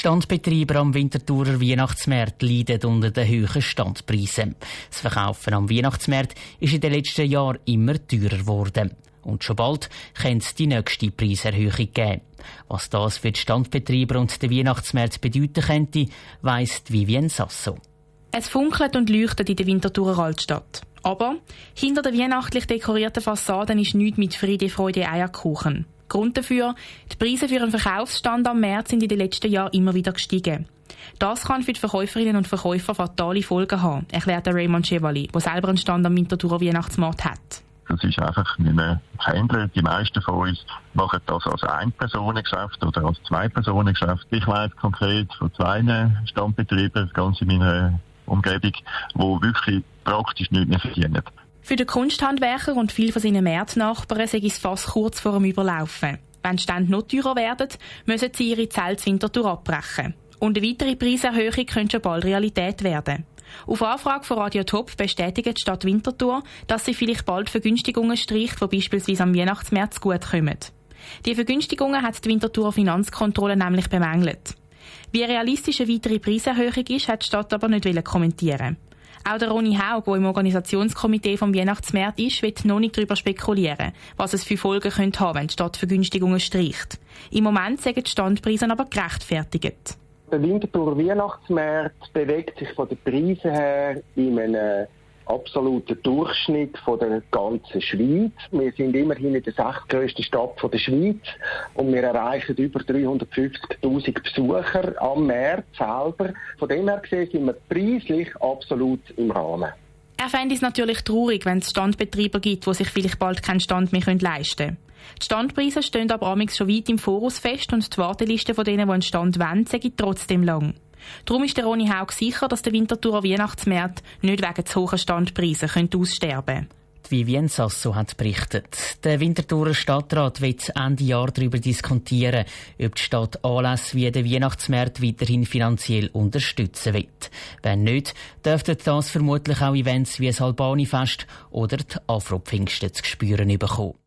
Standbetreiber am Winterthurer Weihnachtsmarkt leiden unter den hohen Standpreisen. Das Verkaufen am Weihnachtsmarkt ist in den letzten Jahren immer teurer geworden. Und schon bald könnte es die nächste Preiserhöhung geben. Was das für die Standbetreiber und den Weihnachtsmarkt bedeuten könnte, weiss Vivienne Sasso. Es funkelt und leuchtet in der Winterthurer Altstadt. Aber hinter den weihnachtlich dekorierten Fassaden ist nichts mit Friede, Freude, Eierkuchen. Grund dafür: die Preise für einen Verkaufsstand am März sind in den letzten Jahren immer wieder gestiegen. Das kann für die Verkäuferinnen und Verkäufer fatale Folgen haben, erklärt Raymond Chevalier, der selber einen Stand am Winterthurer Weihnachtsmarkt hat. Das ist einfach nicht mehr Händler. Die meisten von uns machen das als Ein-Personen-Geschäft oder als Zwei-Personen-Geschäft. Ich weiss konkret von 2 Standbetrieben, ganz in meiner Umgebung, die wirklich praktisch nichts mehr verdienen. Für den Kunsthandwerker und viele von seinen Märznachbarn sei es fast kurz vor dem Überlaufen. Wenn die Stände noch teurer werden, müssen sie ihre Zelte Winterthur abbrechen. Und eine weitere Preiserhöhung könnte schon bald Realität werden. Auf Anfrage von Radio Top bestätigt die Stadt Winterthur, dass sie vielleicht bald Vergünstigungen streicht, die beispielsweise am Weihnachtsmärz zugutkommen. Die Vergünstigungen hat die Winterthurer Finanzkontrolle nämlich bemängelt. Wie realistisch eine weitere Preiserhöhung ist, hat die Stadt aber nicht kommentieren. Auch der Ronny Haug, der im Organisationskomitee vom Weihnachtsmarkt ist, will noch nicht darüber spekulieren, was es für Folgen könnte haben, wenn die Stadt Vergünstigungen streicht. Im Moment sagen die Standpreise aber gerechtfertigt. Der Winterthurer Weihnachtsmarkt bewegt sich von den Preisen her in einem absoluten Durchschnitt von der ganzen Schweiz. Wir sind immerhin in der 6. grössten Stadt der Schweiz und wir erreichen über 350'000 Besucher am Markt selber. Von dem her gesehen sind wir preislich absolut im Rahmen. Er fände es natürlich traurig, wenn es Standbetreiber gibt, die sich vielleicht bald keinen Stand mehr leisten können. Die Standpreise stehen aber amigs schon weit im Voraus fest und die Warteliste von denen, die einen Stand wollen, sind trotzdem lang. Darum ist der Ronny Haug sicher, dass der Winterthurer Weihnachtsmarkt nicht wegen zu hohen Standpreisen aussterben könnte. Vivienne Sasso hat berichtet. Der Winterthurer Stadtrat wird Ende Jahr darüber diskutieren, ob die Stadt Anlässe wie den Weihnachtsmarkt weiterhin finanziell unterstützen wird. Wenn nicht, dürften das vermutlich auch Events wie das Albani-Fest oder die Afro-Pfingsten zu spüren bekommen.